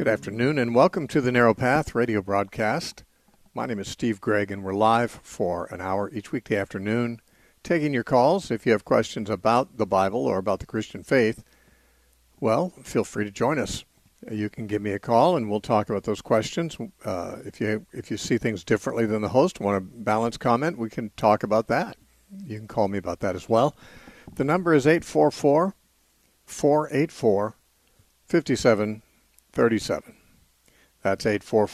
Good afternoon, and welcome to the Narrow Path radio broadcast. My name is Steve Gregg, and we're live for an hour each weekday afternoon, taking your calls. If you have questions about the Bible or about the Christian faith, well, feel free to join us. You can give me a call, and we'll talk about those questions. If you see things differently than the host, want a balanced comment, we can talk about that. You can call me about that as well. The number is 844-484-5737. That's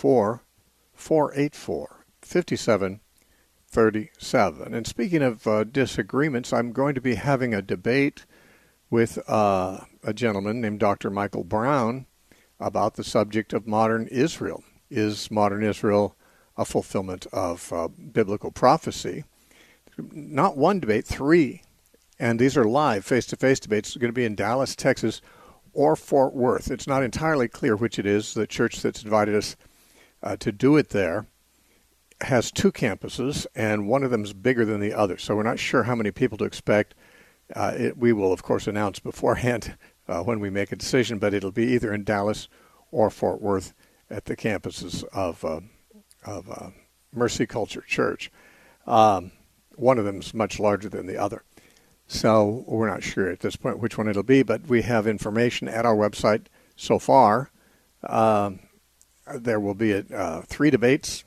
844-484-5737. And speaking of disagreements, I'm going to be having a debate with a gentleman named Dr. Michael Brown about the subject of modern Israel. Is modern Israel a fulfillment of biblical prophecy? Not one debate, three. And these are live, face-to-face debates. It's going to be in Dallas, Texas, or Fort Worth. It's not entirely clear which it is. The church that's invited us to do it there has two campuses, and one of them is bigger than the other. So we're not sure how many people to expect. We will, of course, announce beforehand when we make a decision, but it'll be either in Dallas or Fort Worth at the campuses of Mercy Culture Church. One of them is much larger than the other. So we're not sure at this point which one it'll be, but we have information at our website so far. There will be 3 debates,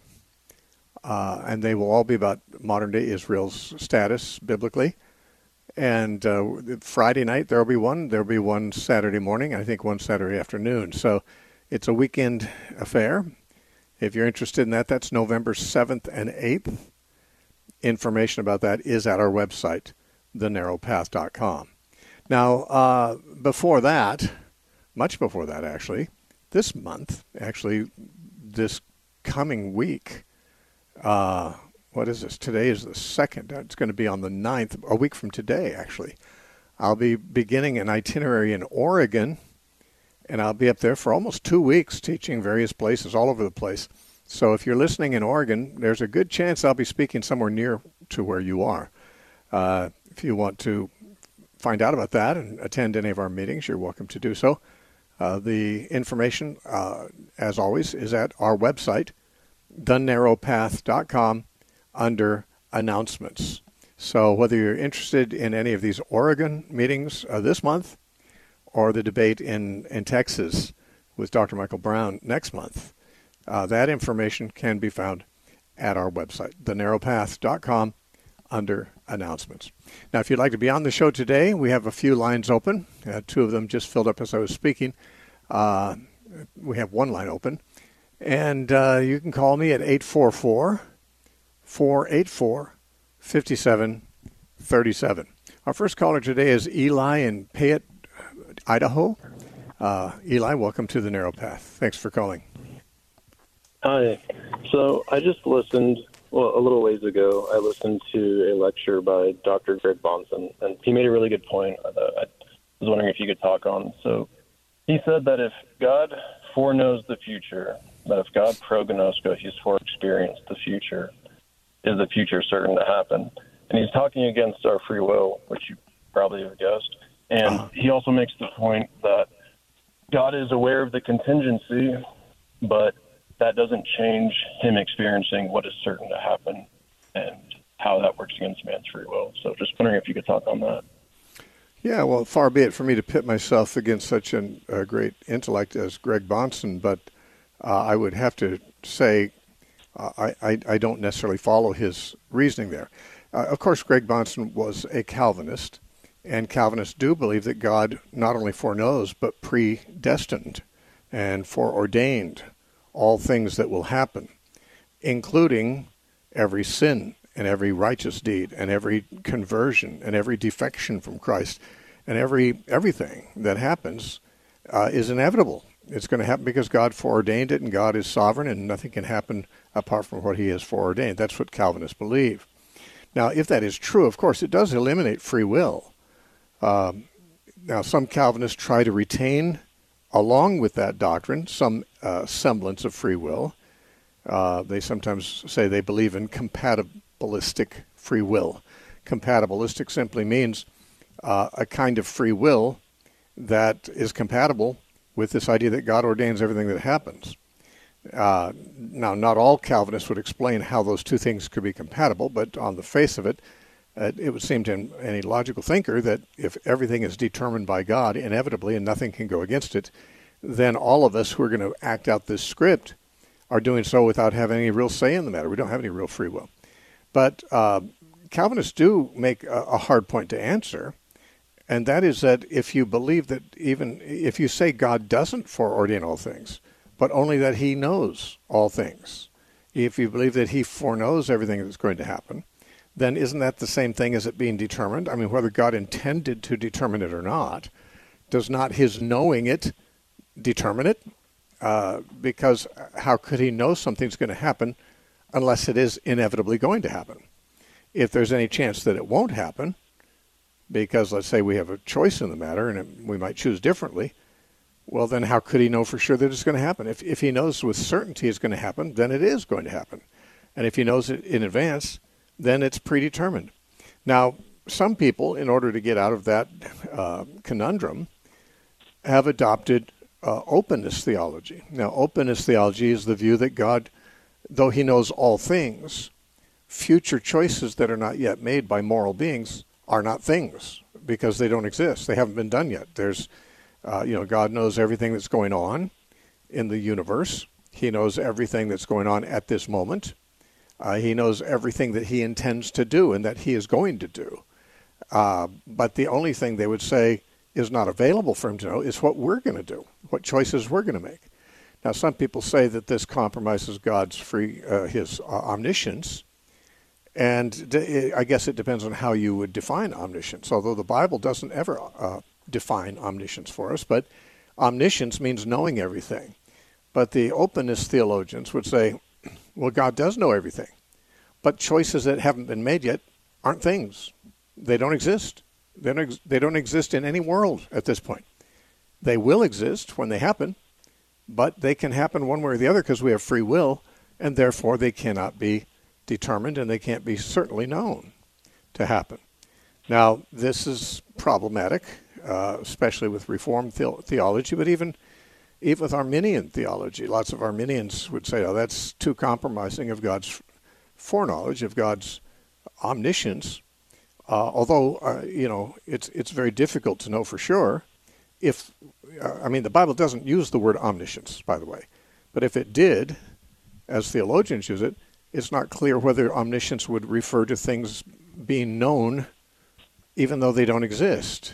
and they will all be about modern-day Israel's status biblically. And Friday night there will be one. There will be one Saturday morning, and I think one Saturday afternoon. So it's a weekend affair. If you're interested in that, that's November 7th and 8th. Information about that is at our website, thenarrowpath.com. Now, before that, much before that actually, this month, this coming week, what is this? Today is the 2nd. It's going to be on the 9th, a week from today, actually. I'll be beginning an itinerary in Oregon, and I'll be up there for almost 2 weeks teaching various places all over the place. So if you're listening in Oregon, there's a good chance I'll be speaking somewhere near to where you are. If you want to find out about that and attend any of our meetings, you're welcome to do so. The information, as always, is at our website, thenarrowpath.com, under announcements. So whether you're interested in any of these Oregon meetings this month or the debate in Texas with Dr. Michael Brown next month, that information can be found at our website, thenarrowpath.com, under announcements. Now, if you'd like to be on the show today, we have a few lines open. 2 of them just filled up as I was speaking. We have one line open. And you can call me at 844-484-5737. Our first caller today is Eli in Payette, Idaho. Eli, welcome to the Narrow Path. Thanks for calling. Hi. So I just listened, a little ways ago, I listened to a lecture by Dr. Greg Bahnsen, and he made a really good point that I was wondering if you could talk on. So he said that if God foreknows the future, that if God prognosco, he's foreexperienced the future, is the future certain to happen? And he's talking against our free will, which you probably have guessed. And he also makes the point that God is aware of the contingency, but that doesn't change him experiencing what is certain to happen and how that works against man's free will. So just wondering if you could talk on that. Yeah, well, far be it for me to pit myself against such a great intellect as Greg Bahnsen, but I would have to say I don't necessarily follow his reasoning there. Of course, Greg Bahnsen was a Calvinist, and Calvinists do believe that God not only foreknows, but predestined and foreordained all things that will happen, including every sin and every righteous deed and every conversion and every defection from Christ and everything that happens is inevitable. It's going to happen because God foreordained it, and God is sovereign, and nothing can happen apart from what he has foreordained. That's what Calvinists believe. Now, if that is true, of course, it does eliminate free will. Now, some Calvinists try to retain, along with that doctrine, some semblance of free will. They sometimes say they believe in compatibilistic free will. Compatibilistic simply means a kind of free will that is compatible with this idea that God ordains everything that happens. Now, not all Calvinists would explain how those two things could be compatible, but on the face of it, it would seem to any logical thinker that if everything is determined by God inevitably and nothing can go against it, then all of us who are going to act out this script are doing so without having any real say in the matter. We don't have any real free will. But Calvinists do make a hard point to answer, and that is that if you believe that even if you say God doesn't foreordain all things, but only that he knows all things, if you believe that he foreknows everything that's going to happen, then isn't that the same thing as it being determined? I mean, whether God intended to determine it or not, does not his knowing it determine it? Because how could he know something's going to happen unless it is inevitably going to happen? If there's any chance that it won't happen, because let's say we have a choice in the matter and we might choose differently, well, then how could he know for sure that it's going to happen? If he knows with certainty it's going to happen, then it is going to happen. And if he knows it in advance, then it's predetermined. Now, some people, in order to get out of that conundrum, have adopted openness theology. Now, openness theology is the view that God, though he knows all things, future choices that are not yet made by moral beings are not things because they don't exist. They haven't been done yet. There's, God knows everything that's going on in the universe. He knows everything that's going on at this moment. He knows everything that he intends to do and that he is going to do. But the only thing they would say is not available for him to know is what we're going to do, what choices we're going to make. Now, some people say that this compromises God's his omniscience, and I guess it depends on how you would define omniscience, although the Bible doesn't ever define omniscience for us, but omniscience means knowing everything. But the openness theologians would say, well, God does know everything, but choices that haven't been made yet aren't things. They don't exist. They don't exist in any world at this point. They will exist when they happen, but they can happen one way or the other because we have free will, and therefore they cannot be determined and they can't be certainly known to happen. Now, this is problematic, especially with Reformed theology, but even with Arminian theology. Lots of Arminians would say, oh, that's too compromising of God's foreknowledge, of God's omniscience. Although, it's very difficult to know for sure the Bible doesn't use the word omniscience, by the way. But if it did, as theologians use it, it's not clear whether omniscience would refer to things being known even though they don't exist.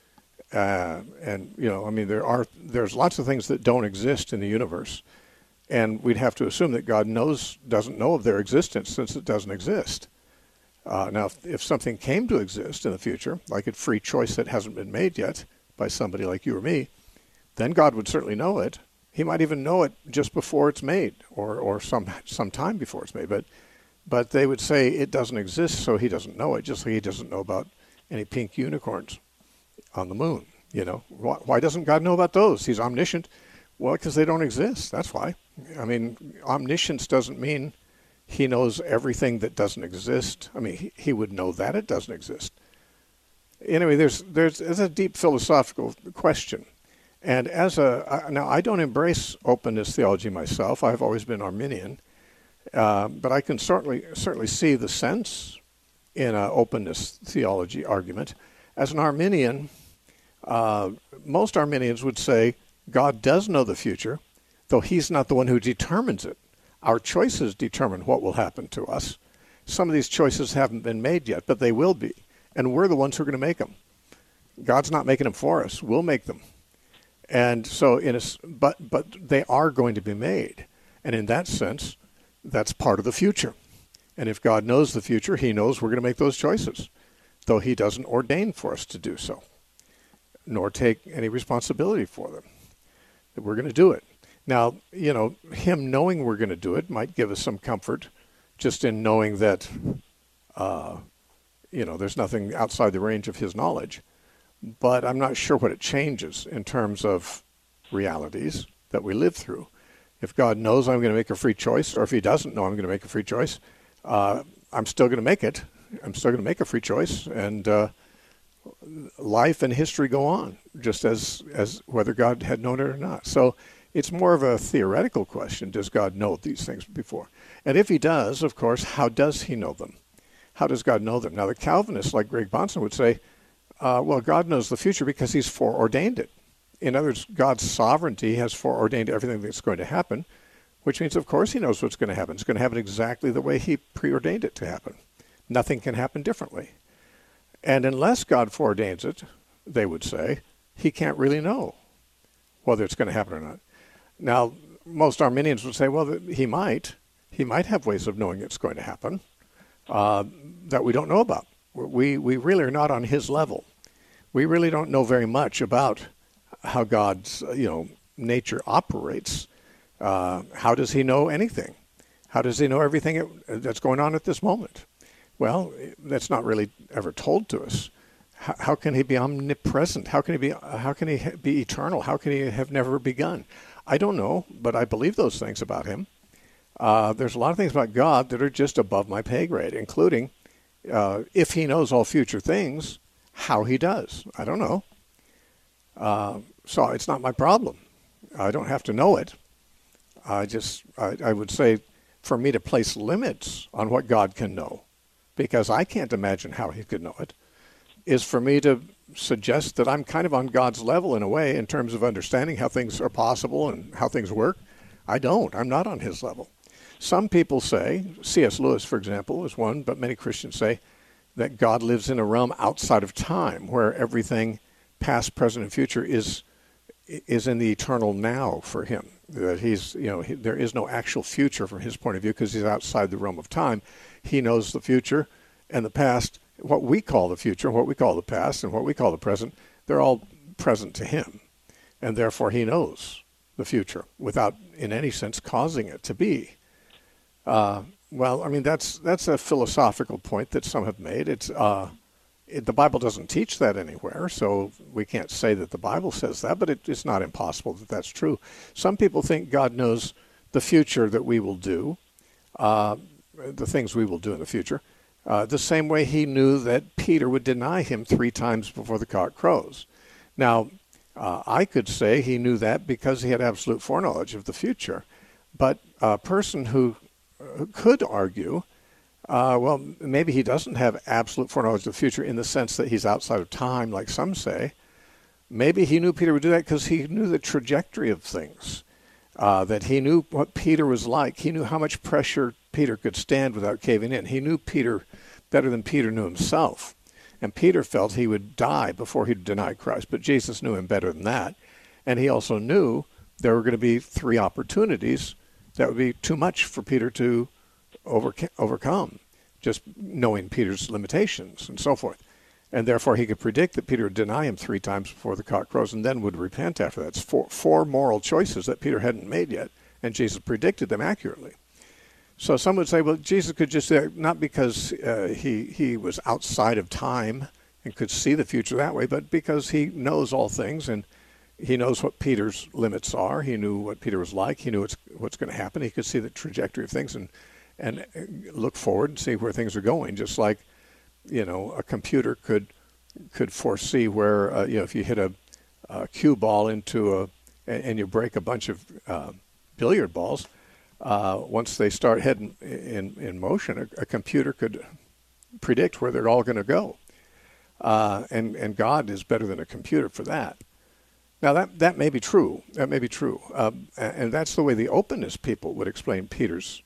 There's lots of things that don't exist in the universe. And we'd have to assume that God doesn't know of their existence since it doesn't exist. Now, if something came to exist in the future, like a free choice that hasn't been made yet by somebody like you or me, then God would certainly know it. He might even know it just before it's made, or some time before it's made. But they would say it doesn't exist, so he doesn't know it, just like he doesn't know about any pink unicorns on the moon. Why doesn't God know about those? He's omniscient. Well, because they don't exist. That's why. I mean, omniscience doesn't mean he knows everything that doesn't exist. I mean, he would know that it doesn't exist. Anyway, there's a deep philosophical question. And now I don't embrace openness theology myself. I've always been Arminian. But I can certainly see the sense in an openness theology argument. As an Arminian, most Arminians would say God does know the future, though he's not the one who determines it. Our choices determine what will happen to us. Some of these choices haven't been made yet, but they will be. And we're the ones who are going to make them. God's not making them for us. We'll make them. And so, but they are going to be made. And in that sense, that's part of the future. And if God knows the future, he knows we're going to make those choices, though he doesn't ordain for us to do so, nor take any responsibility for them. That we're going to do it. Now, him knowing we're going to do it might give us some comfort just in knowing that, there's nothing outside the range of his knowledge. But I'm not sure what it changes in terms of realities that we live through. If God knows I'm going to make a free choice, or if he doesn't know I'm going to make a free choice, I'm still going to make it. I'm still going to make a free choice. And life and history go on, just as whether God had known it or not. So it's more of a theoretical question. Does God know these things before? And if he does, of course, how does he know them? How does God know them? Now, the Calvinists, like Greg Bahnsen, would say, well, God knows the future because he's foreordained it. In other words, God's sovereignty has foreordained everything that's going to happen, which means, of course, he knows what's going to happen. It's going to happen exactly the way he preordained it to happen. Nothing can happen differently. And unless God foreordains it, they would say, he can't really know whether it's going to happen or not. Now, most Arminians would say, well, he might. He might have ways of knowing it's going to happen that we don't know about. We really are not on his level. We really don't know very much about how God's nature operates. How does he know anything? How does he know everything that's going on at this moment? Well, that's not really ever told to us. How can he be omnipresent? How can he be eternal? How can he have never begun? I don't know, but I believe those things about him. There's a lot of things about God that are just above my pay grade, including if he knows all future things, how he does. I don't know. So it's not my problem. I don't have to know it. I would say for me to place limits on what God can know, because I can't imagine how he could know it, is for me to suggest that I'm kind of on God's level in a way in terms of understanding how things are possible and how things work. I'm not on his level. Some people say, C.S. Lewis, for example, is one, but many Christians say that God lives in a realm outside of time where everything past, present, and future is in the eternal now for him. That there is no actual future from his point of view because he's outside the realm of time. He knows the future and the past. What we call the future, what we call the past, and what we call the present, they're all present to him. And therefore he knows the future without in any sense causing it to be. Well, I mean, that's a philosophical point that some have made. The Bible doesn't teach that anywhere, so we can't say that the Bible says that, but it's not impossible that that's true. Some people think God knows the future that we will do, the things we will do in the future, the same way he knew that Peter would deny him 3 times before the cock crows. Now, I could say he knew that because he had absolute foreknowledge of the future, but a person who could argue, well, maybe he doesn't have absolute foreknowledge of the future in the sense that he's outside of time, like some say. Maybe he knew Peter would do that because he knew the trajectory of things, that he knew what Peter was like. He knew how much pressure Peter could stand without caving in. He knew Peter better than Peter knew himself. And Peter felt he would die before he'd deny Christ, but Jesus knew him better than that. And he also knew there were going to be 3 opportunities that would be too much for Peter to overcome, just knowing Peter's limitations and so forth. And therefore he could predict that Peter would deny him 3 times before the cock crows and then would repent after that. It's four moral choices that Peter hadn't made yet, and Jesus predicted them accurately. So some would say, well, Jesus could just say, not because he was outside of time and could see the future that way, but because he knows all things and he knows what Peter's limits are. He knew what Peter was like. He knew what's going to happen. He could see the trajectory of things and look forward and see where things are going, just like, a computer could foresee where, if you hit a cue ball into and you break a bunch of billiard balls, once they start heading in motion, a computer could predict where they're all going to go. And God is better than a computer for that. Now, that may be true. That may be true. And that's the way the openness people would explain Peter's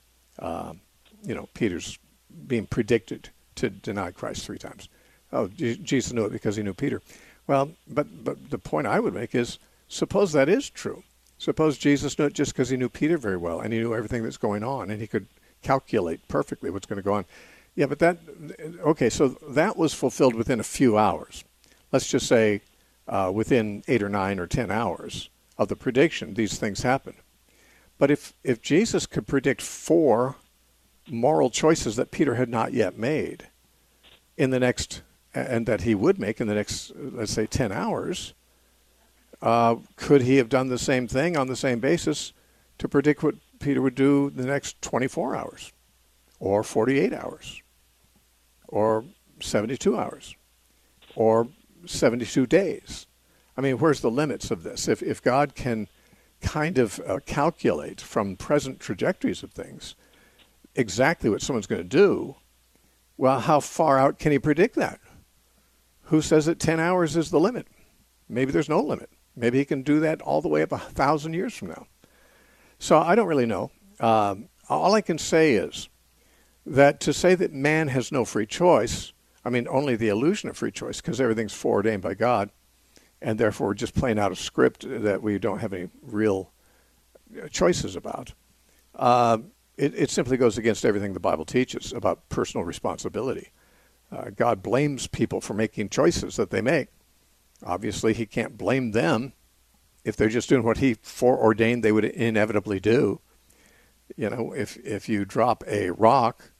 being predicted to deny Christ 3 times. Oh, Jesus knew it because he knew Peter. Well, but the point I would make is, suppose that is true. Suppose Jesus knew it just because he knew Peter very well and he knew everything that's going on and he could calculate perfectly what's going to go on. Yeah, but so that was fulfilled within a few hours. Let's just say within 8 or 9 or 10 hours of the prediction, these things happen. But if Jesus could predict 4 moral choices that Peter had not yet made in the next, and that he would make in the next, let's say, 10 hours, could he have done the same thing on the same basis to predict what Peter would do the next 24 hours or 48 hours or 72 hours or 72 days. I mean, where's the limits of this? If God can kind of calculate from present trajectories of things exactly what someone's going to do, well, how far out can he predict that? Who says that 10 hours is the limit? Maybe there's no limit. Maybe he can do that all the way up 1,000 years from now. So I don't really know. All I can say is that to say that man has no free choice, I mean, only the illusion of free choice, because everything's foreordained by God, and therefore we're just playing out a script that we don't have any real choices about. It simply goes against everything the Bible teaches about personal responsibility. God blames people for making choices that they make. Obviously, he can't blame them if they're just doing what he foreordained they would inevitably do. You know, if you drop a rock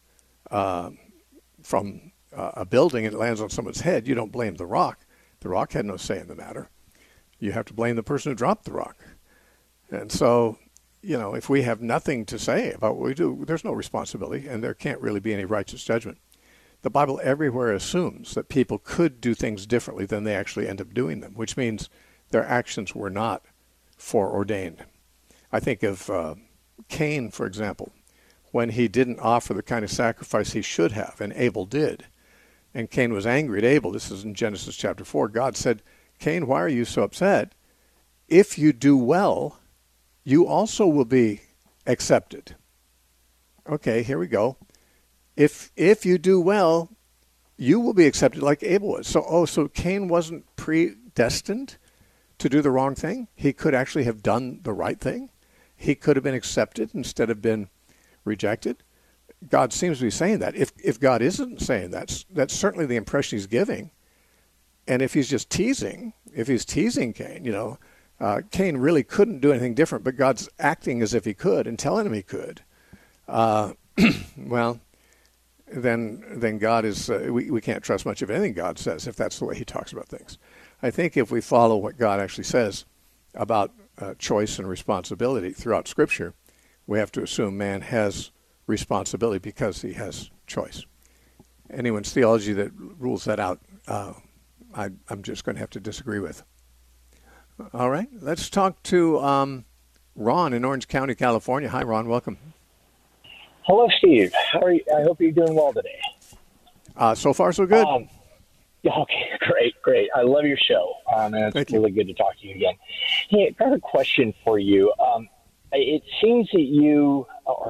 from a building and it lands on someone's head, you don't blame the rock. The rock had no say in the matter. You have to blame the person who dropped the rock. And so, you know, if we have nothing to say about what we do, there's no responsibility, and there can't really be any righteous judgment. The Bible everywhere assumes that people could do things differently than they actually end up doing them, which means their actions were not foreordained. I think of Cain, for example, when he didn't offer the kind of sacrifice he should have, and Abel did. And Cain was angry at Abel. This is in Genesis chapter 4. God said, Cain, why are you so upset? If you do well, you also will be accepted. Okay, here we go. If you do well, you will be accepted like Abel was. So Cain wasn't predestined to do the wrong thing. He could actually have done the right thing. He could have been accepted instead of been rejected. God seems to be saying that. If God isn't saying that, that's certainly the impression he's giving. And if he's just teasing, if he's teasing Cain, you know, Cain really couldn't do anything different, but God's acting as if he could and telling him he could. Well, then God is, we can't trust much of anything God says if that's the way he talks about things. I think if we follow what God actually says about choice and responsibility throughout Scripture, we have to assume man has responsibility because he has choice. Anyone's theology that rules that out, I'm just going to have to disagree with. All right, let's talk to Ron in Orange County, California. Hi, Ron. Welcome. Hello, Steve. How are you? I hope you're doing well today. So far, so good. Okay, great. I love your show, and it's really good to talk to you again. Hey, I got a question for you. It seems that you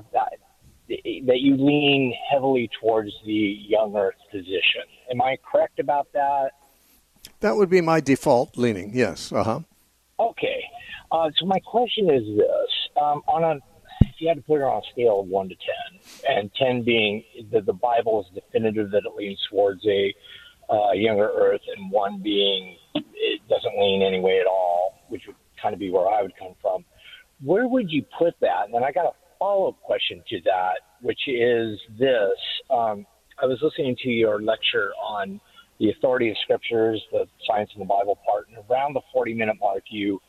lean heavily towards the young Earth position. Am I correct about that? That would be my default leaning. Yes. Okay. So my question is this: if you had to put it on a scale of 1 to 10, and 10 being that the Bible is definitive that it leans towards a younger Earth, and 1 being it doesn't lean any way at all, which would kind of be where I would come from, where would you put that? And then I got a follow-up question to that, which is this. I was listening to your lecture on the authority of scriptures, the science in the Bible part, and around the 40-minute mark, you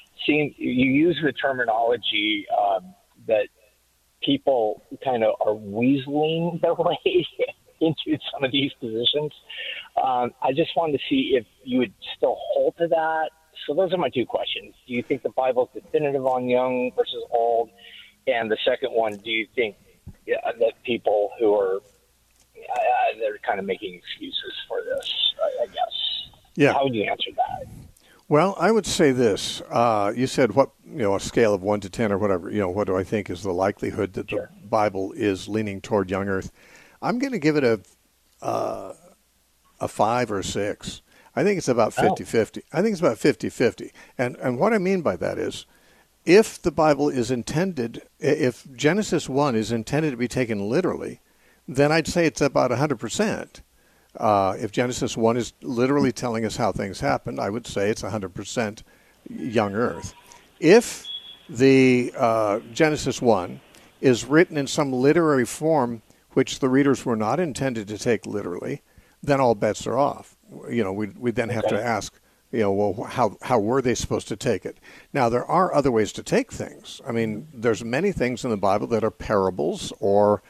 use the terminology that people kind of are weaseling their way into some of these positions. I just wanted to see if you would still hold to that. So those are my two questions. Do you think the Bible is definitive on young versus old? And the second one, do you think that people who are they're kind of making excuses for this, I guess? Yeah. How would you answer that? Well, I would say this. You said a scale of 1 to 10 or whatever. What do I think is the likelihood that the Bible is leaning toward young Earth? I'm going to give it a 5 or 6. I think it's about 50-50. I think it's about 50-50. And what I mean by that is, if the Bible is intended, if Genesis 1 is intended to be taken literally, then I'd say it's about 100%. If Genesis 1 is literally telling us how things happened, I would say it's 100% young Earth. If the Genesis 1 is written in some literary form which the readers were not intended to take literally, then all bets are off. We then have to ask, well, how were they supposed to take it? Now, there are other ways to take things. I mean, there's many things in the Bible that are parables or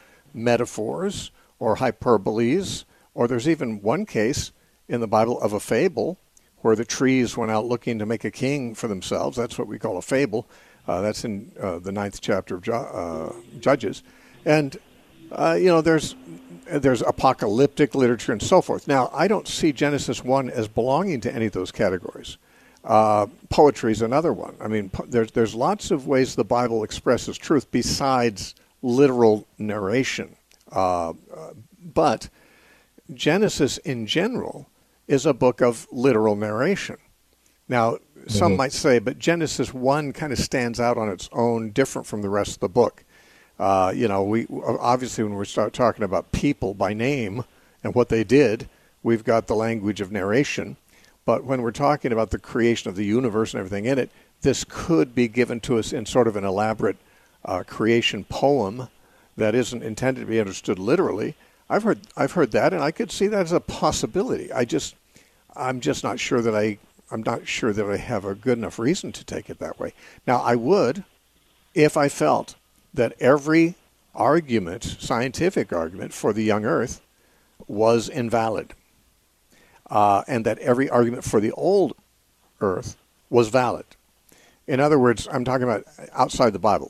metaphors or hyperboles, or there's even one case in the Bible of a fable where the trees went out looking to make a king for themselves. That's what we call a fable. That's in the 9th chapter of Judges. And, there's apocalyptic literature and so forth. Now, I don't see Genesis 1 as belonging to any of those categories. Poetry is another one. I mean, there's lots of ways the Bible expresses truth besides literal narration. But Genesis in general is a book of literal narration. Now, some might say, but Genesis 1 kind of stands out on its own, different from the rest of the book. We obviously, when we start talking about people by name and what they did, we've got the language of narration. But when we're talking about the creation of the universe and everything in it, this could be given to us in sort of an elaborate creation poem that isn't intended to be understood literally. I've heard that, and I could see that as a possibility. I'm just not sure that I'm not sure that I have a good enough reason to take it that way. Now, I would, if I felt that every argument, scientific argument for the young Earth was invalid, and that every argument for the old Earth was valid. In other words, I'm talking about outside the Bible.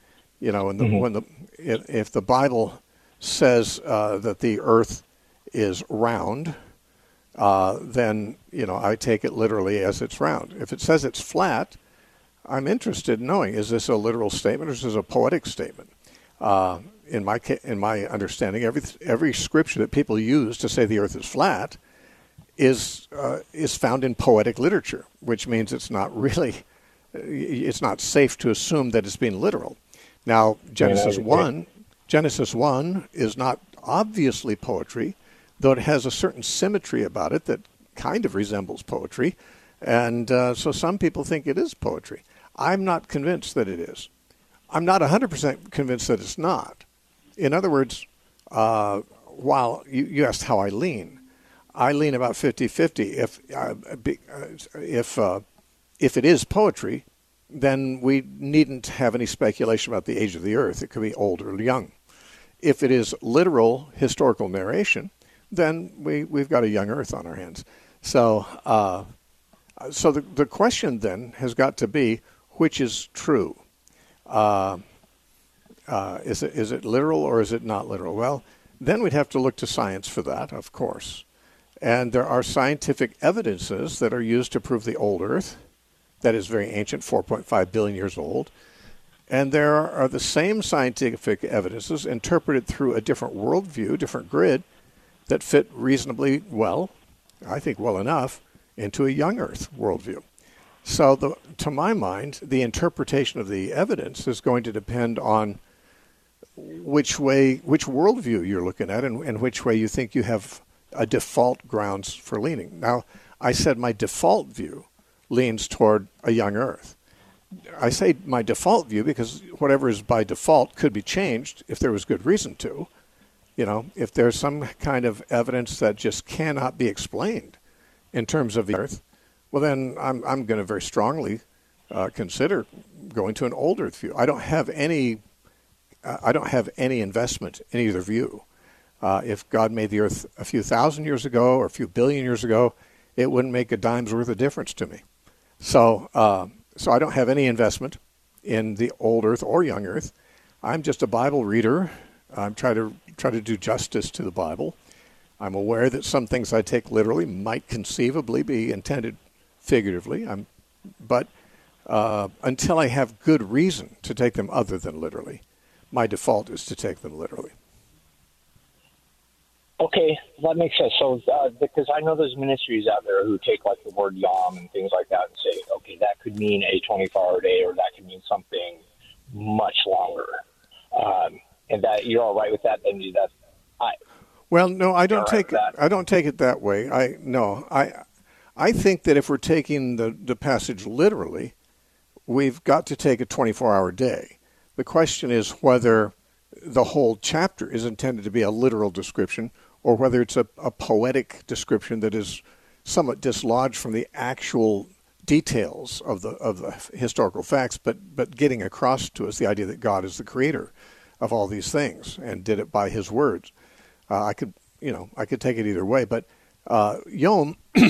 If the Bible says that the Earth is round, then I take it literally as it's round. If it says it's flat, I'm interested in knowing, is this a literal statement or is this a poetic statement? In my understanding, every scripture that people use to say the Earth is flat is found in poetic literature, which means it's not safe to assume that it's being literal. Now, Genesis 1 is not obviously poetry, though it has a certain symmetry about it that kind of resembles poetry, and so some people think it is poetry. I'm not convinced that it is. I'm not 100% convinced that it's not. In other words, while you asked how I lean about 50-50. If it is poetry, then we needn't have any speculation about the age of the Earth. It could be old or young. If it is literal historical narration, then we've got a young Earth on our hands. So the question then has got to be, which is true? Is it literal or is it not literal? Well, then we'd have to look to science for that, of course. And there are scientific evidences that are used to prove the old Earth, that is very ancient, 4.5 billion years old. And there are the same scientific evidences interpreted through a different worldview, different grid, that fit reasonably well, I think well enough, into a young Earth worldview. So to my mind, the interpretation of the evidence is going to depend on which worldview you're looking at and which way you think you have a default grounds for leaning. Now, I said my default view leans toward a young Earth. I say my default view because whatever is by default could be changed if there was good reason to. If there's some kind of evidence that just cannot be explained in terms of the Earth, well, then I'm going to very strongly consider going to an old Earth view. I don't have any investment in either view. If God made the Earth a few thousand years ago or a few billion years ago, it wouldn't make a dime's worth of difference to me. So I don't have any investment in the old Earth or young Earth. I'm just a Bible reader. I'm trying to do justice to the Bible. I'm aware that some things I take literally might conceivably be intended figuratively. But until I have good reason to take them other than literally, my default is to take them literally. Okay, that makes sense. So, because I know there's ministries out there who take like the word yom and things like that and say, okay, that could mean a 24-hour day, or that could mean something much longer. And that you're all right with that, then that's Well, no, I don't take it. I don't take it that way. I think that if we're taking the passage literally, we've got to take a 24-hour day. The question is whether the whole chapter is intended to be a literal description, or whether it's a poetic description that is somewhat dislodged from the actual details of the historical facts, but getting across to us the idea that God is the creator of all these things and did it by His words. I could take it either way, but Yom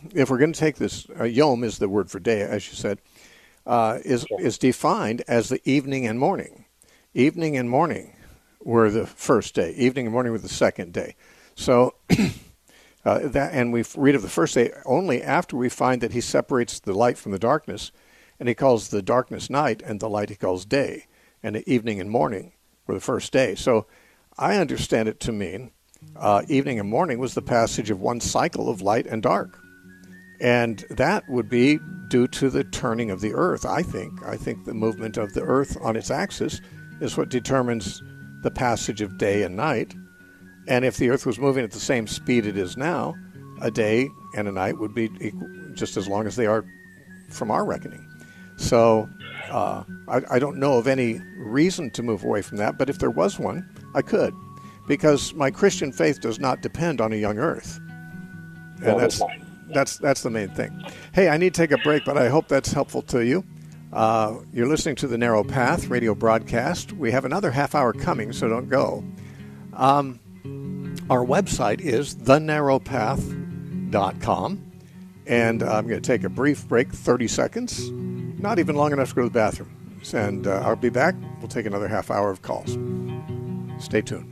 if we're going to take this, yom is the word for day, as you said, is defined as the evening and morning. Evening and morning were the first day. Evening and morning were the second day. So and we read of the first day only after we find that he separates the light from the darkness, and he calls the darkness night, and the light he calls day. And the evening and morning were the first day. So I understand it to mean evening and morning was the passage of one cycle of light and dark. And that would be due to the turning of the earth, I think. I think the movement of the earth on its axis is what determines the passage of day and night. And if the earth was moving at the same speed it is now, a day and a night would be just as long as they are from our reckoning. So I don't know of any reason to move away from that, but if there was one, I could. Because my Christian faith does not depend on a young earth. And that's the main thing. Hey, I need to take a break, but I hope that's helpful to you. You're listening to the Narrow Path radio broadcast. We have another half hour coming, so don't go. Our website is thenarrowpath.com. And I'm going to take a brief break, 30 seconds. Not even long enough to go to the bathroom. And I'll be back. We'll take another half hour of calls. Stay tuned.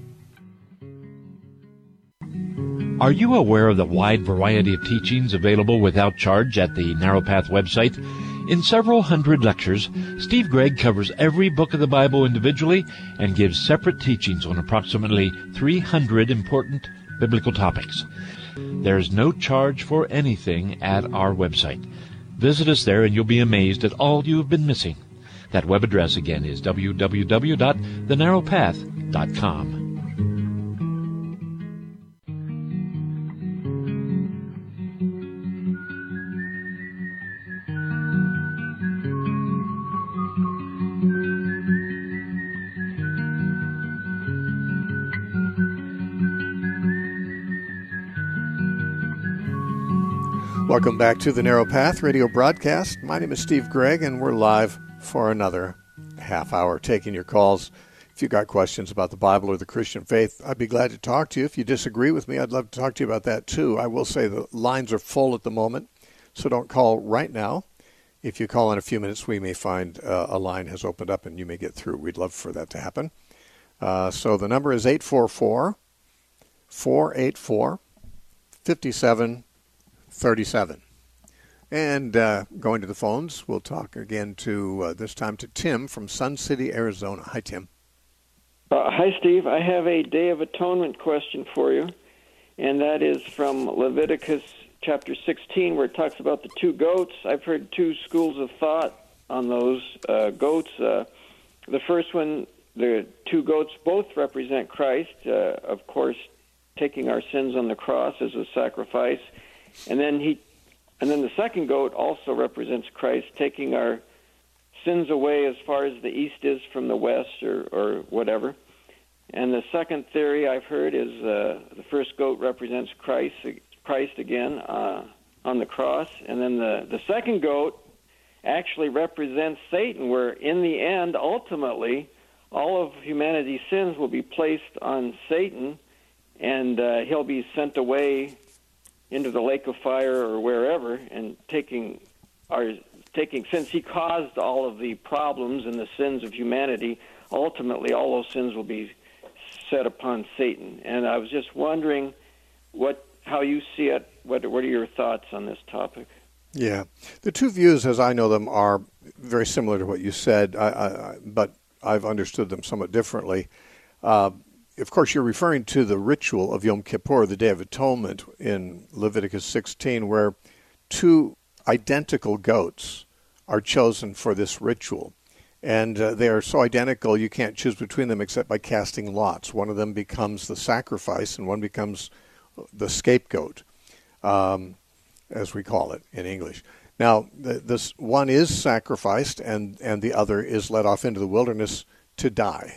Are you aware of the wide variety of teachings available without charge at the Narrow Path website? In several hundred lectures, Steve Gregg covers every book of the Bible individually and gives separate teachings on approximately 300 important biblical topics. There's no charge for anything at our website. Visit us there and you'll be amazed at all you have been missing. That web address again is www.thenarrowpath.com. Welcome back to the Narrow Path radio broadcast. My name is Steve Gregg, and we're live for another half hour taking your calls. If you've got questions about the Bible or the Christian faith, I'd be glad to talk to you. If you disagree with me, I'd love to talk to you about that too. I will say the lines are full at the moment, so don't call right now. If you call in a few minutes, we may find a line has opened up and you may get through. We'd love for that to happen. So the number is 844-484-5737. And going to the phones, we'll talk again this time to Tim from Sun City, Arizona. Hi, Tim. Hi, Steve. I have a Day of Atonement question for you, and that is from Leviticus chapter 16, where it talks about the two goats. I've heard two schools of thought on those goats. The first one, the two goats both represent Christ, of course, taking our sins on the cross as a sacrifice. And then the second goat also represents Christ, taking our sins away as far as the east is from the west, or whatever. And the second theory I've heard is the first goat represents Christ again on the cross, and then the second goat actually represents Satan, where in the end, ultimately, all of humanity's sins will be placed on Satan, and he'll be sent away into the lake of fire or wherever, and taking since he caused all of the problems and the sins of humanity, ultimately all those sins will be set upon Satan. And I was just wondering how you see it. What are your thoughts on this topic? Yeah, the two views, as I know them, are very similar to what you said, but I've understood them somewhat differently. Of course, you're referring to the ritual of Yom Kippur, the Day of Atonement, in Leviticus 16, where two identical goats are chosen for this ritual. And they are so identical you can't choose between them except by casting lots. One of them becomes the sacrifice and one becomes the scapegoat, as we call it in English. Now, this one is sacrificed and the other is led off into the wilderness to die.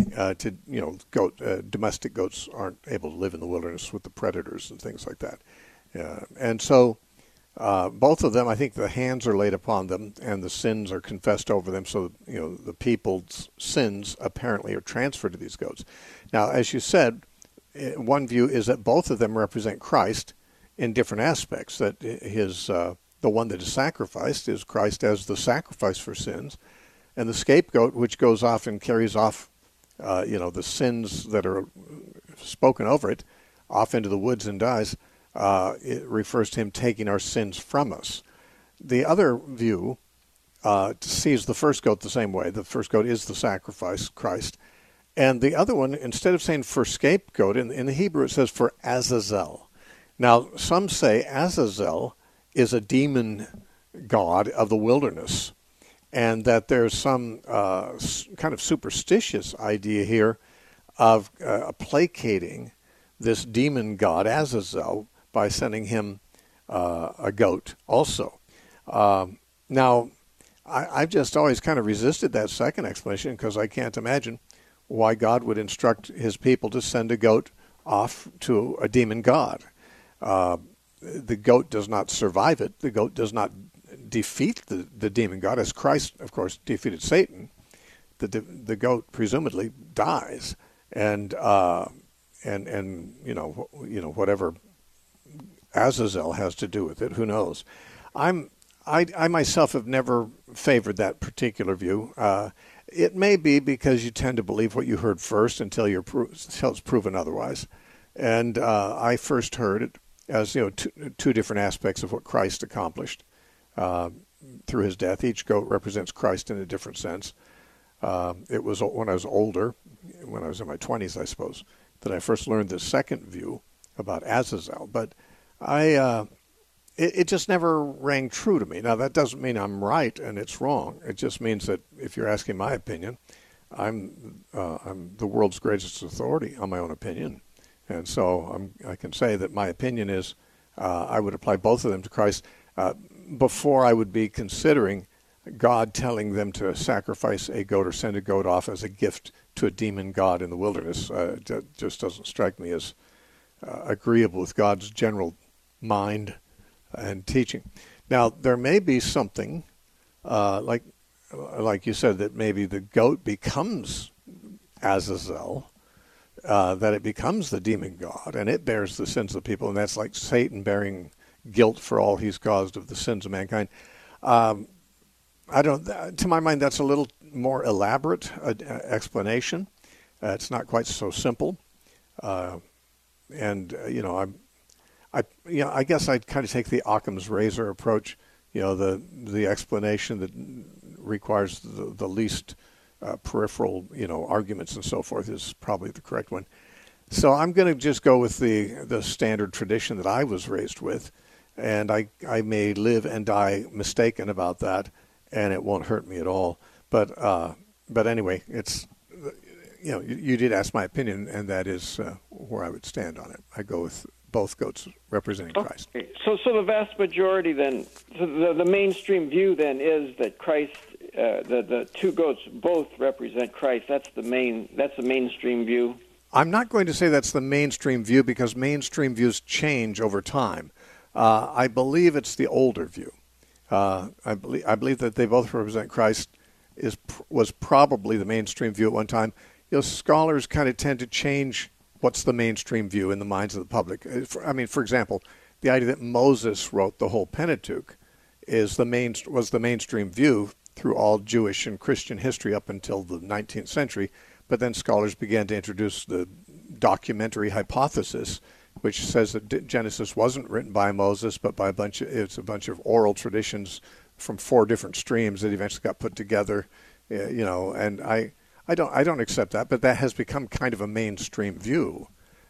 Domestic goats aren't able to live in the wilderness with the predators and things like that. And so both of them, I think the hands are laid upon them and the sins are confessed over them. So, the people's sins apparently are transferred to these goats. Now, as you said, one view is that both of them represent Christ in different aspects. That the one that is sacrificed is Christ as the sacrifice for sins, and the scapegoat, which goes off and carries off, the sins that are spoken over it, off into the woods and dies. It refers to him taking our sins from us. The other view sees the first goat the same way. The first goat is the sacrifice, Christ. And the other one, instead of saying for scapegoat, in the Hebrew it says for Azazel. Now, some say Azazel is a demon god of the wilderness, and that there's some kind of superstitious idea here of placating this demon god, Azazel, by sending him a goat also. Now, I've just always kind of resisted that second explanation because I can't imagine why God would instruct his people to send a goat off to a demon god. The goat does not survive it. The goat does not defeat the demon god, as Christ, of course, defeated Satan. The goat presumably dies, and whatever Azazel has to do with it, who knows? I myself have never favored that particular view. It may be because you tend to believe what you heard first until it's proven otherwise. And I first heard it as two different aspects of what Christ accomplished through his death. Each goat represents Christ in a different sense. It was when I was older, when I was in my 20s, I suppose, that I first learned the second view about Azazel. But it just never rang true to me. Now, that doesn't mean I'm right and it's wrong. It just means that if you're asking my opinion, I'm the world's greatest authority on my own opinion. And so I can say that my opinion is I would apply both of them to Christ before I would be considering God telling them to sacrifice a goat or send a goat off as a gift to a demon god in the wilderness. That just doesn't strike me as agreeable with God's general mind and teaching. Now, there may be something like you said, that maybe the goat becomes Azazel, that it becomes the demon god, and it bears the sins of the people, and that's like Satan bearing guilt for all he's caused of the sins of mankind. To my mind, that's a little more elaborate explanation. It's not quite so simple, I guess I'd kind of take the Occam's razor approach. The explanation that requires the least peripheral, arguments and so forth is probably the correct one. So I'm going to just go with the standard tradition that I was raised with, and I may live and die mistaken about that, and it won't hurt me at all. But anyway, it's you did ask my opinion, and that is where I would stand on it. I go with both goats representing Christ. Okay. So the vast majority then, so the mainstream view then is that Christ, the two goats both represent Christ. That's the mainstream view. I'm not going to say that's the mainstream view because mainstream views change over time. I believe it's the older view. I believe that they both represent Christ was probably the mainstream view at one time. Scholars kind of tend to change what's the mainstream view in the minds of the public. For example, the idea that Moses wrote the whole Pentateuch was the mainstream view through all Jewish and Christian history up until the 19th century. But then scholars began to introduce the documentary hypothesis, which says that Genesis wasn't written by Moses, but by it's a bunch of oral traditions from 4 different streams that eventually got put together. And I don't accept that, but that has become kind of a mainstream view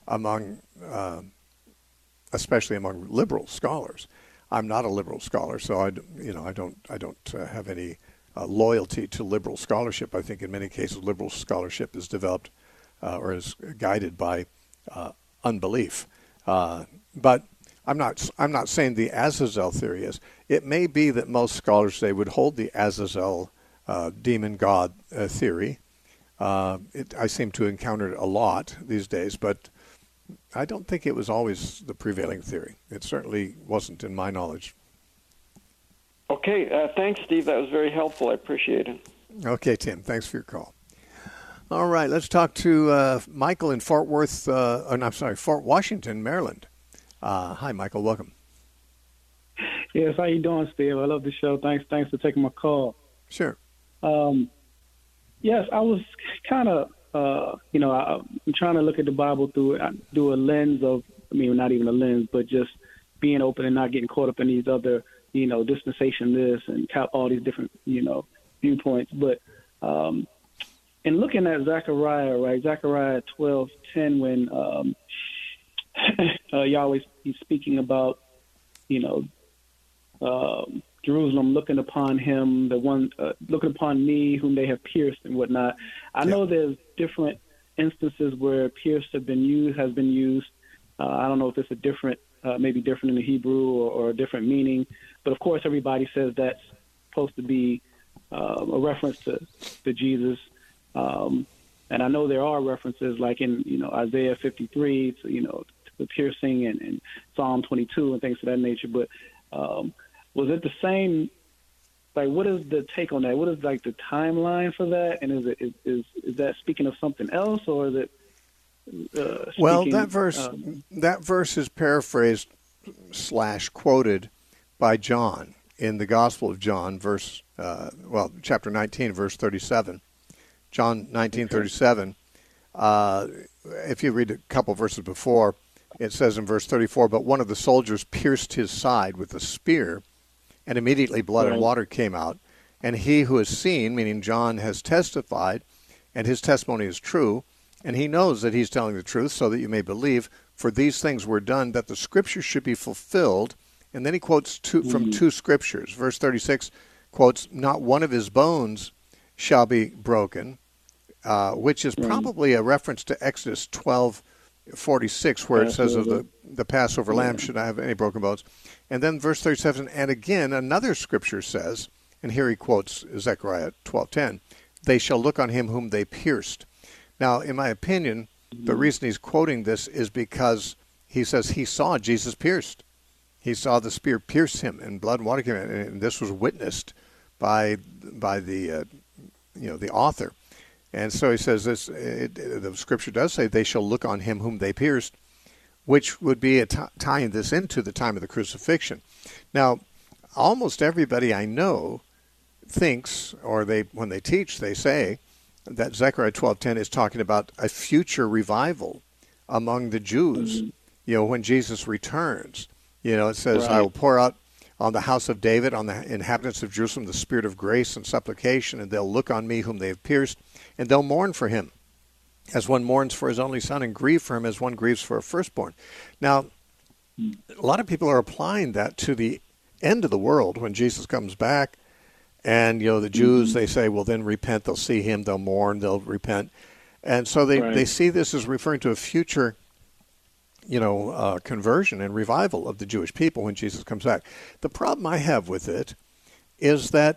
especially among liberal scholars. I'm not a liberal scholar, so I don't have any loyalty to liberal scholarship. I think in many cases liberal scholarship is developed or is guided by unbelief. But I'm not saying the Azazel theory is. It may be that most scholars today would hold the Azazel demon god theory. I seem to encounter it a lot these days, but I don't think it was always the prevailing theory. It certainly wasn't in my knowledge. Okay, thanks, Steve. That was very helpful. I appreciate it. Okay, Tim. Thanks for your call. All right, let's talk to Michael in Fort Washington, Maryland. Hi, Michael. Welcome. Yes, how you doing, Steve? I love the show. Thanks for taking my call. Sure. Yes, I was kind of, I'm trying to look at the Bible through a lens of, not even a lens, but just being open and not getting caught up in these other, dispensation this and all these different, viewpoints. But in looking at Zechariah, right, Zechariah 12:10, when Yahweh he's speaking about, Jerusalem looking upon him, the one looking upon me whom they have pierced and whatnot. I know there's different instances where pierced has been used. I don't know if it's a different, maybe different in the Hebrew or a different meaning, but of course everybody says that's supposed to be a reference to Jesus. And I know there are references like in Isaiah 53 to the piercing and Psalm 22 and things of that nature. But was it the same? Like, what is the take on that? What is like the timeline for that? And is that speaking of something else, or is it? Well, that verse is paraphrased / quoted by John in the Gospel of John, chapter 19, verse 37. John 19:37. If you read a couple verses before, it says in verse 34, "But one of the soldiers pierced his side with a spear, and immediately blood and water came out. And he who has seen," meaning John, "has testified, and his testimony is true, and he knows that he's telling the truth, so that you may believe, for these things were done, that the scriptures should be fulfilled." And then he quotes from two scriptures. Verse 36 quotes, "Not one of his bones shall be broken," which is probably a reference to Exodus 12:46, where it says of the Passover lamb should not have any broken bones. And then verse 37, and again another scripture says, and here he quotes Zechariah 12:10, "They shall look on him whom they pierced." Now, in my opinion, the reason he's quoting this is because he says he saw Jesus pierced. He saw the spear pierce him, and blood and water came out, and this was witnessed by the the author. And so he says this. The scripture does say, "They shall look on him whom they pierced," which would be tying this into the time of the crucifixion. Now, almost everybody I know thinks, or when they teach, they say that Zechariah 12:10 is talking about a future revival among the Jews. When Jesus returns, it says, "I will pour out on the house of David, on the inhabitants of Jerusalem, the spirit of grace and supplication, and they'll look on me whom they have pierced, and they'll mourn for him, as one mourns for his only son, and grieve for him as one grieves for a firstborn." Now, a lot of people are applying that to the end of the world when Jesus comes back, and the Jews, they say, well, then repent. They'll see him, they'll mourn, they'll repent, and so they see this as referring to a future conversion and revival of the Jewish people when Jesus comes back. The problem I have with it is that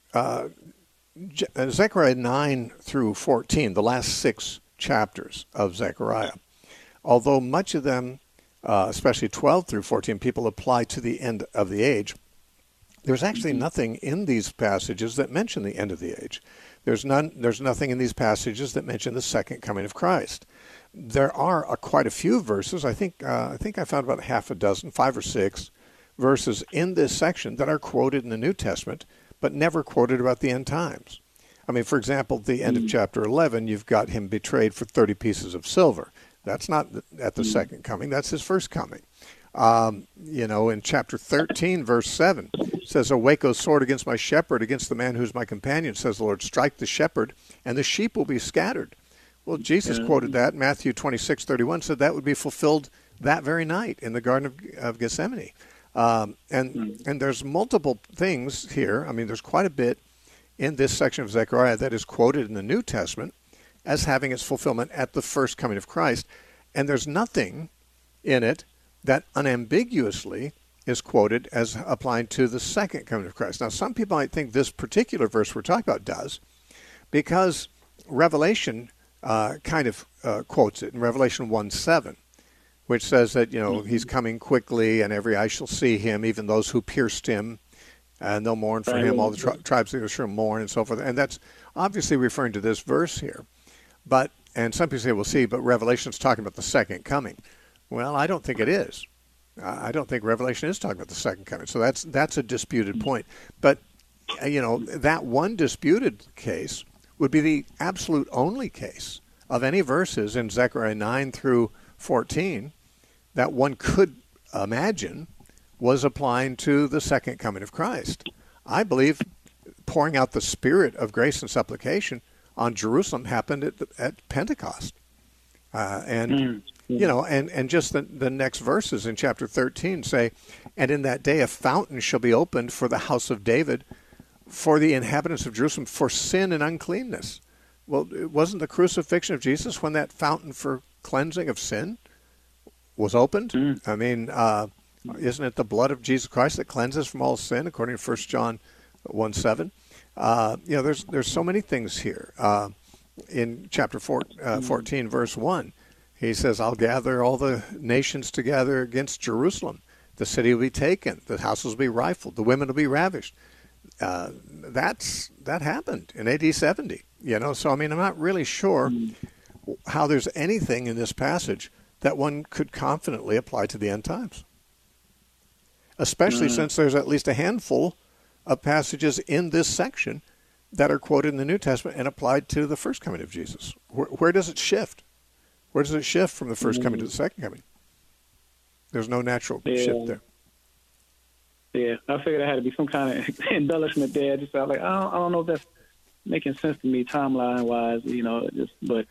Zechariah 9 through 14, the last 6 chapters of Zechariah, although much of them, especially 12 through 14, people apply to the end of the age, there's actually nothing in these passages that mention the end of the age. There's nothing in these passages that mention the second coming of Christ. There are quite a few verses. I think I found about half a dozen, 5 or 6 verses in this section that are quoted in the New Testament, but never quoted about the end times. I mean, for example, the end of chapter 11, you've got him betrayed for 30 pieces of silver. That's not at the second coming. That's his first coming. In chapter 13, verse 7, it says, "Awake, O sword, against my shepherd, against the man who's my companion, says the Lord. Strike the shepherd, and the sheep will be scattered." Well, Jesus quoted that. Matthew 26:31 said that would be fulfilled that very night in the Garden of Gethsemane. And there's multiple things here. I mean, there's quite a bit in this section of Zechariah that is quoted in the New Testament as having its fulfillment at the first coming of Christ. And there's nothing in it that unambiguously is quoted as applying to the second coming of Christ. Now, some people might think this particular verse we're talking about does, because Revelation quotes it in Revelation 1:7, which says that, he's coming quickly and every eye shall see him, even those who pierced him, and they'll mourn for him. All the tribes of Israel shall mourn, and so forth. And that's obviously referring to this verse here. And some people say, well, see, but Revelation's talking about the second coming. Well, I don't think it is. I don't think Revelation is talking about the second coming. So that's a disputed point. But, that one disputed case would be the absolute only case of any verses in Zechariah 9 through 14 that one could imagine was applying to the second coming of Christ. I believe pouring out the Spirit of grace and supplication on Jerusalem happened at Pentecost. And just the next verses in chapter 13 say, "And in that day a fountain shall be opened for the house of David, for the inhabitants of Jerusalem, for sin and uncleanness." Well, it wasn't the crucifixion of Jesus when that fountain for cleansing of sin was opened? I mean, isn't it the blood of Jesus Christ that cleanses from all sin, according to 1 John 1:7? There's so many things here. In chapter 14, verse 1, he says, "I'll gather all the nations together against Jerusalem. The city will be taken. The houses will be rifled. The women will be ravished." That happened in AD 70. So I mean, I'm not really sure how there's anything in this passage that one could confidently apply to the end times, especially since there's at least a handful of passages in this section that are quoted in the New Testament and applied to the first coming of Jesus. Where does it shift? Where does it shift from the first coming to the second coming? There's no natural shift there. Yeah, I figured there had to be some kind of embellishment there. Just I don't know if that's making sense to me timeline wise, but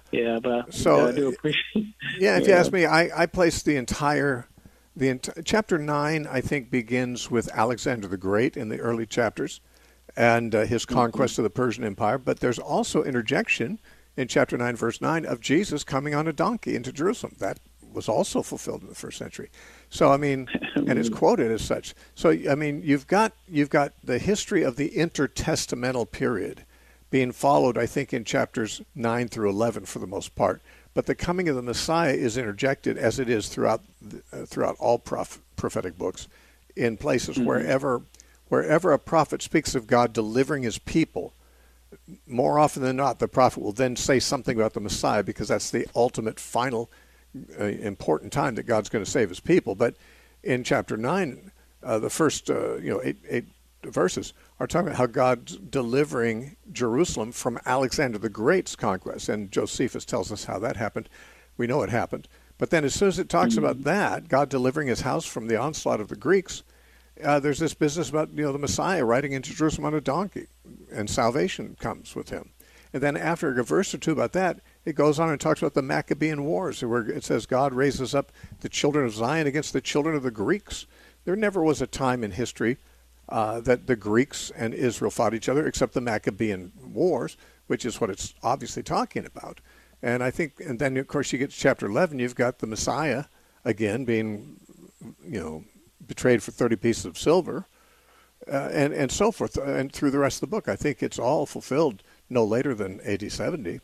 I do appreciate. Yeah, if you ask me, I place the entire chapter 9. I think begins with Alexander the Great in the early chapters, and his conquest of the Persian Empire. But there's also interjection in chapter 9, verse 9, of Jesus coming on a donkey into Jerusalem. That was also fulfilled in the first century. So I mean, and it's quoted as such. So I mean, you've got the history of the intertestamental period being followed, I think, in chapters 9 through 11 for the most part. But the coming of the Messiah is interjected, as it is throughout all prophetic books, in places wherever a prophet speaks of God delivering his people. More often than not, the prophet will then say something about the Messiah, because that's the ultimate, final, important time that God's going to save his people. But in chapter 9, the first 8 verses are talking about how God's delivering Jerusalem from Alexander the Great's conquest. And Josephus tells us how that happened. We know it happened. But then as soon as it talks about that, God delivering his house from the onslaught of the Greeks, there's this business about the Messiah riding into Jerusalem on a donkey, and salvation comes with him. And then after a verse or two about that, it goes on and talks about the Maccabean Wars, where it says God raises up the children of Zion against the children of the Greeks. There never was a time in history that the Greeks and Israel fought each other, except the Maccabean Wars, which is what it's obviously talking about. And I think, and then of course you get to chapter 11, you've got the Messiah again being, betrayed for 30 pieces of silver, and so forth, and through the rest of the book. I think it's all fulfilled no later than AD 70.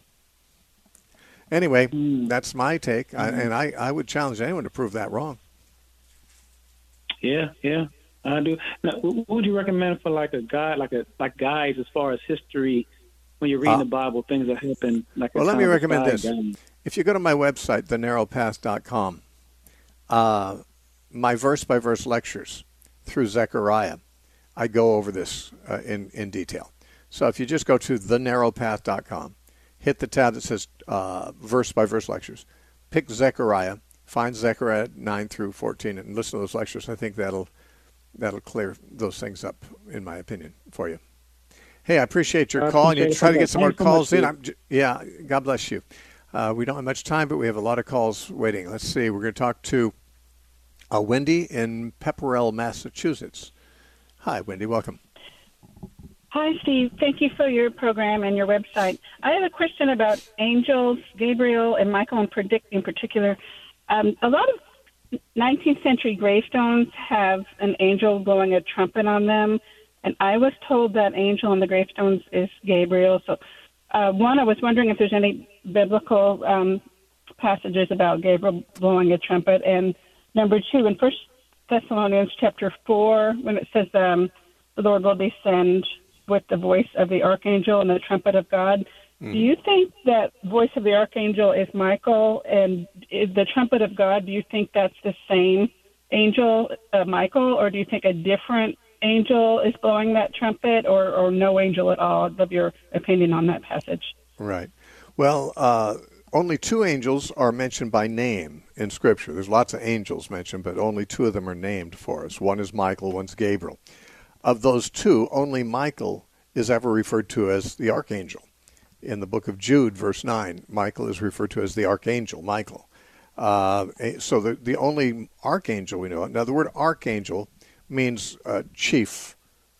Anyway, that's my take, and I would challenge anyone to prove that wrong. Yeah, I do. Now, what would you recommend for like a guide, like guides as far as history when you're reading the Bible, things that happen? Well, let me recommend this. If you go to my website, thenarrowpath.com, my verse-by-verse lectures through Zechariah, I go over this in detail. So if you just go to thenarrowpath.com, hit the tab that says verse-by-verse lectures, pick Zechariah, find Zechariah 9 through 14, and listen to those lectures. I think that'll clear those things up, in my opinion, for you. Hey, I appreciate your call, and you try to get some more calls in. God bless you. We don't have much time, but we have a lot of calls waiting. Let's see. We're going to talk to Wendy in Pepperell, Massachusetts. Hi, Wendy. Welcome. Hi, Steve. Thank you for your program and your website. I have a question about angels, Gabriel and Michael in particular. A lot of 19th century gravestones have an angel blowing a trumpet on them, and I was told that angel on the gravestones is Gabriel. So, one, I was wondering if there's any biblical passages about Gabriel blowing a trumpet, and number two, in 1 Thessalonians chapter 4, when it says the Lord will descend with the voice of the archangel and the trumpet of God, do you think that voice of the archangel is Michael, and is the trumpet of God, do you think that's the same angel Michael, or do you think a different angel is blowing that trumpet, or no angel at all? I'd love your opinion on that passage. Right. Well, only two angels are mentioned by name in Scripture. There's lots of angels mentioned, but only two of them are named for us. One is Michael, one's Gabriel. Of those two, only Michael is ever referred to as the archangel. In the book of Jude, verse 9, Michael is referred to as the archangel, Michael. So the only archangel we know. Now, the word archangel means chief.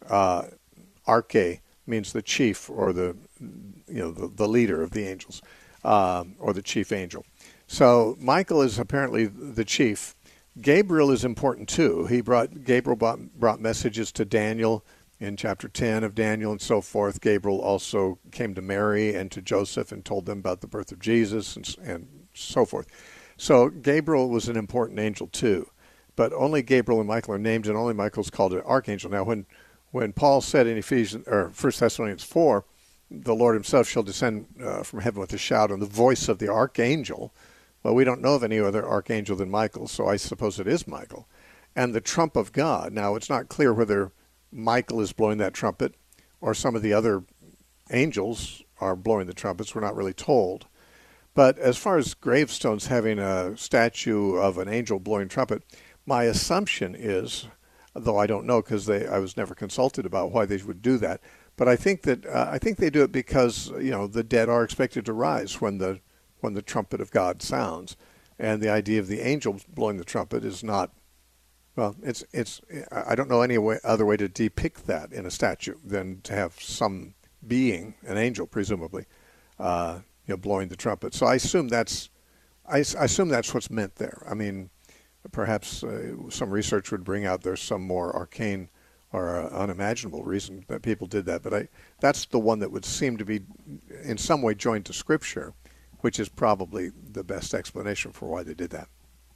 Arche means the chief, or the leader of the angels, or the chief angel. So Michael is apparently the chief. Gabriel is important too. Gabriel brought messages to Daniel in chapter 10 of Daniel and so forth. Gabriel also came to Mary and to Joseph and told them about the birth of Jesus and so forth. So Gabriel was an important angel too. But only Gabriel and Michael are named, and only Michael's called an archangel. Now, when Paul said in 1 Thessalonians 4, the Lord himself shall descend from heaven with a shout and the voice of the archangel, well, we don't know of any other archangel than Michael, so I suppose it is Michael. And the trump of God. Now, it's not clear whether Michael is blowing that trumpet or some of the other angels are blowing the trumpets. We're not really told. But as far as gravestones having a statue of an angel blowing trumpet, my assumption is, though I don't know because I was never consulted about why they would do that, but I think they do it because the dead are expected to rise when the trumpet of God sounds, and the idea of the angel blowing the trumpet is not. Well, I don't know any other way to depict that in a statue than to have some being, an angel presumably, blowing the trumpet. So I assume that's what's meant there. I mean, perhaps some research would bring out there's some more arcane or unimaginable reason that people did that. But that's the one that would seem to be in some way joined to Scripture, which is probably the best explanation for why they did that.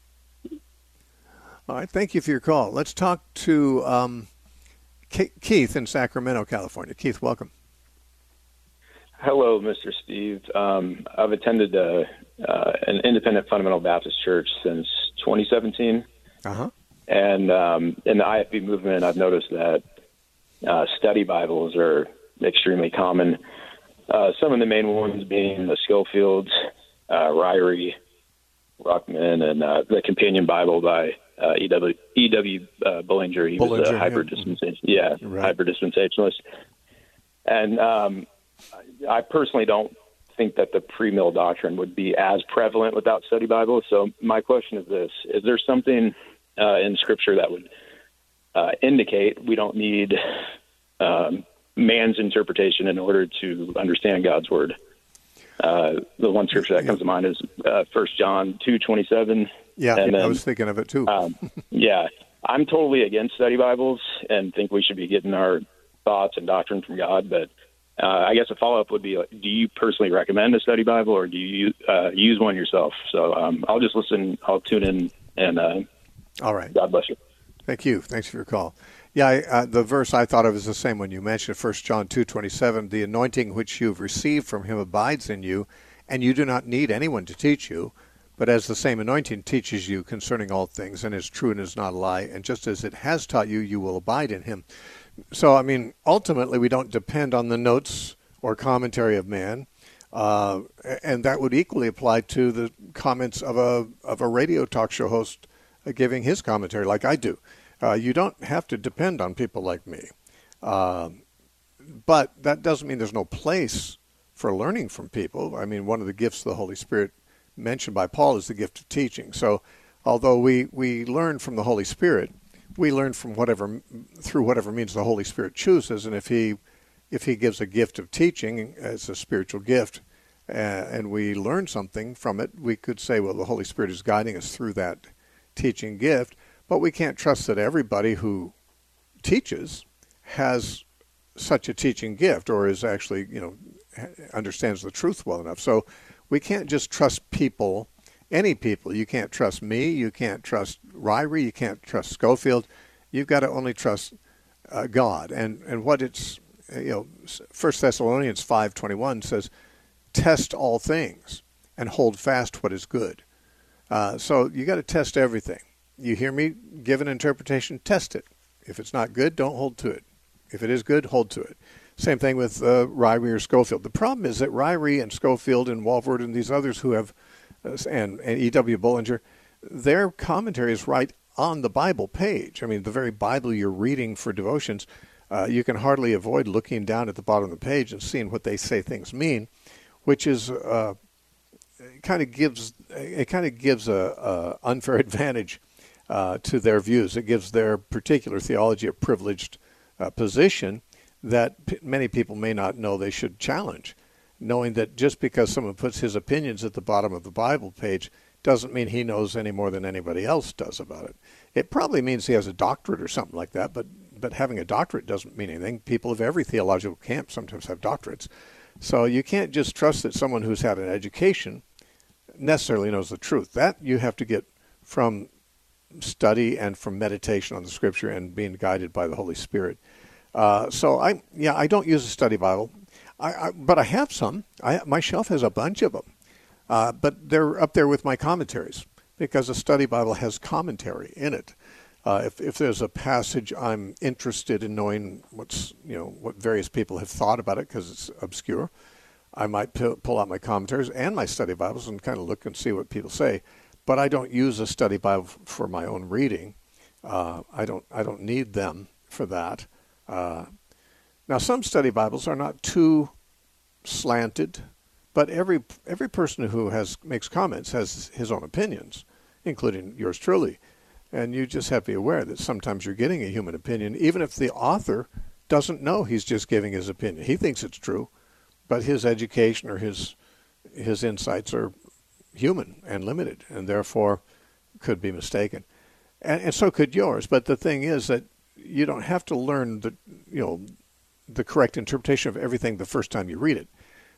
All right, thank you for your call. Let's talk to Keith in Sacramento, California. Keith, welcome. Hello, Mr. Steve. I've attended an independent fundamental Baptist church since 2017. Uh-huh. And in the IFB movement, I've noticed that study Bibles are extremely common. Some of the main ones being the Schofields, Ryrie, Ruckman, and the Companion Bible by E.W. Bullinger. He was a hybrid dispensationalist. Yeah, right. Hybrid dispensationalist. And I personally don't think that the pre-mill doctrine would be as prevalent without study Bibles. So my question is this: is there something in Scripture that would indicate we don't need man's interpretation in order to understand God's Word? The one Scripture that comes to mind is 1 John 2:27. Yeah, and then, I was thinking of it too. Yeah, I'm totally against study Bibles and think we should be getting our thoughts and doctrine from God. But I guess a follow-up would be, do you personally recommend a study Bible, or do you use one yourself? So I'll just listen. I'll tune in, and all right. God bless you. Thank you. Thanks for your call. Yeah, the verse I thought of is the same one you mentioned, 1 John 2:27. The anointing which you've received from him abides in you, and you do not need anyone to teach you. But as the same anointing teaches you concerning all things, and is true and is not a lie, and just as it has taught you, you will abide in him. So, I mean, ultimately, we don't depend on the notes or commentary of man, and that would equally apply to the comments of a radio talk show host giving his commentary, like I do. You don't have to depend on people like me, but that doesn't mean there's no place for learning from people. I mean, one of the gifts of the Holy Spirit mentioned by Paul is the gift of teaching. So, although we learn from the Holy Spirit, we learn from through whatever means the Holy Spirit chooses. And if he gives a gift of teaching as a spiritual gift, and we learn something from it, we could say, well, the Holy Spirit is guiding us through that teaching gift. But we can't trust that everybody who teaches has such a teaching gift, or is actually, understands the truth well enough. So we can't just trust people. Any people. You can't trust me. You can't trust Ryrie. You can't trust Schofield. You've got to only trust God. And what it's, 1 Thessalonians 5:21 says, test all things and hold fast what is good. So you got to test everything. you hear me give an interpretation, test it. If it's not good, don't hold to it. If it is good, hold to it. Same thing with Ryrie or Scofield. The problem is that Ryrie and Scofield and Walvoord and these others who have, and E.W. Bullinger, their commentary is right on the Bible page. I mean, the very Bible you're reading for devotions, you can hardly avoid looking down at the bottom of the page and seeing what they say things mean, which is it kind of gives a unfair advantage to their views. It gives their particular theology a privileged position that many people may not know they should challenge, knowing that just because someone puts his opinions at the bottom of the Bible page doesn't mean he knows any more than anybody else does about it. It probably means he has a doctorate or something like that, but having a doctorate doesn't mean anything. People of every theological camp sometimes have doctorates. So you can't just trust that someone who's had an education necessarily knows the truth. That you have to get from study and from meditation on the Scripture and being guided by the Holy Spirit. So I don't use a study Bible, but I have some. My shelf has a bunch of them, but they're up there with my commentaries because a study Bible has commentary in it. If there's a passage I'm interested in knowing what various people have thought about it because it's obscure, I might pull out my commentaries and my study Bibles and kind of look and see what people say. But I don't use a study Bible for my own reading. I don't need them for that. Now, some study Bibles are not too slanted, but every person who makes comments has his own opinions, including yours truly. And you just have to be aware that sometimes you're getting a human opinion, even if the author doesn't know he's just giving his opinion. He thinks it's true, but his education or his insights are human and limited, and therefore could be mistaken. And so could yours. But the thing is that you don't have to learn the correct interpretation of everything the first time you read it.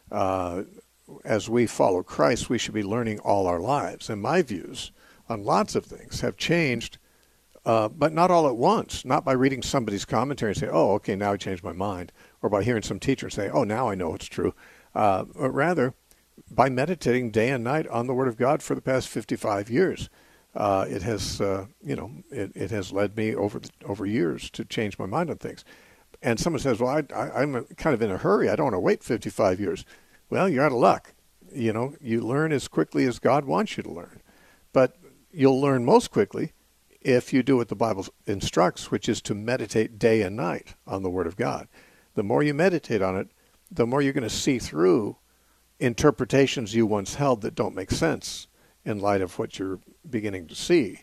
As we follow Christ, we should be learning all our lives. And my views on lots of things have changed, but not all at once. Not by reading somebody's commentary and say, oh, okay, now I changed my mind. Or by hearing some teacher say, oh, now I know it's true. But rather, by meditating day and night on the Word of God for the past 55 years. It has, it has led me over years to change my mind on things. And someone says, well, I'm kind of in a hurry. I don't want to wait 55 years. Well, you're out of luck. You learn as quickly as God wants you to learn. But you'll learn most quickly if you do what the Bible instructs, which is to meditate day and night on the Word of God. The more you meditate on it, the more you're going to see through interpretations you once held that don't make sense in light of what you're beginning to see.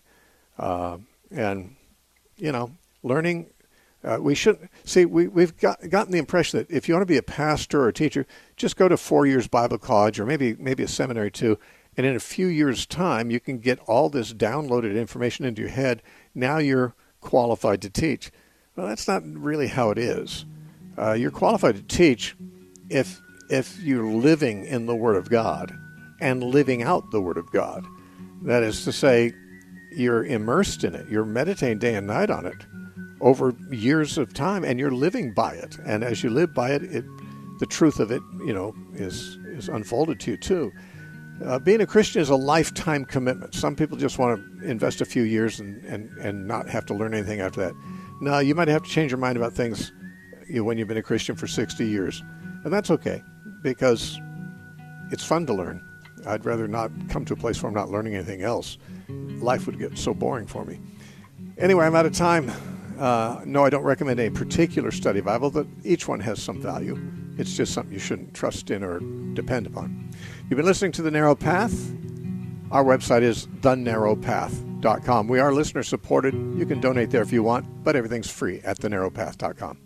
Learning, we shouldn't, see, we've gotten the impression that if you want to be a pastor or a teacher, just go to 4 years Bible college or maybe a seminary too, and in a few years' time, you can get all this downloaded information into your head. Now you're qualified to teach. Well, that's not really how it is. You're qualified to teach if you're living in the Word of God and living out the Word of God. That is to say, you're immersed in it. You're meditating day and night on it over years of time, and you're living by it. And as you live by it, the truth of it, is unfolded to you too. Being a Christian is a lifetime commitment. Some people just want to invest a few years and not have to learn anything after that. No, you might have to change your mind about things when you've been a Christian for 60 years. And that's okay, because it's fun to learn. I'd rather not come to a place where I'm not learning anything else. Life would get so boring for me. Anyway, I'm out of time. No, I don't recommend a particular study Bible, but each one has some value. It's just something you shouldn't trust in or depend upon. You've been listening to The Narrow Path. Our website is thenarrowpath.com. We are listener supported. You can donate there if you want, but everything's free at thenarrowpath.com.